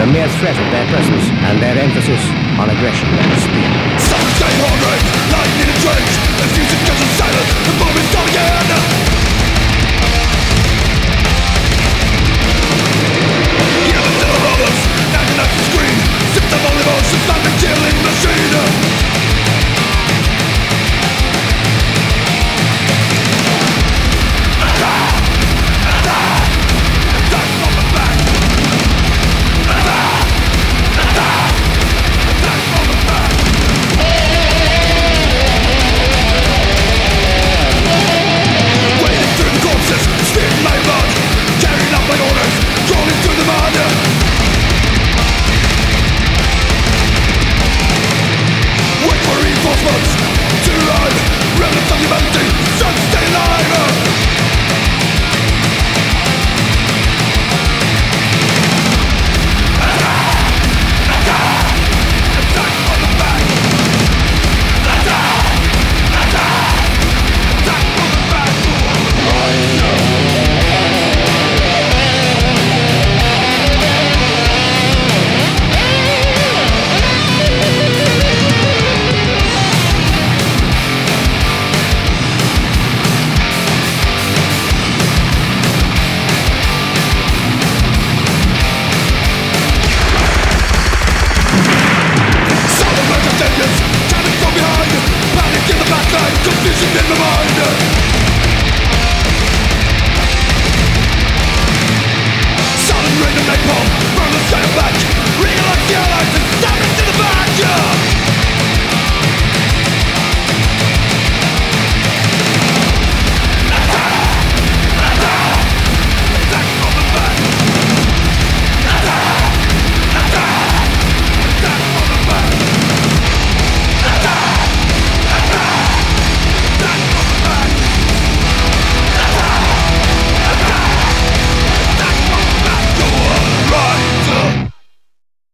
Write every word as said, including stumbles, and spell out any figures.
mere threat of their presence and their emphasis on aggression and speed. Some stay hungry, life need a change. If music goes silent, the moment's gone again.